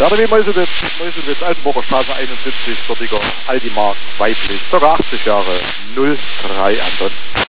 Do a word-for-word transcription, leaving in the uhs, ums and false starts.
Werner W. Meuselwitz, Meuselwitz, Altenburger Straße einundsiebzig, dortiger Aldi Markt, weiblich, ca. achtzig Jahre, null drei Anton.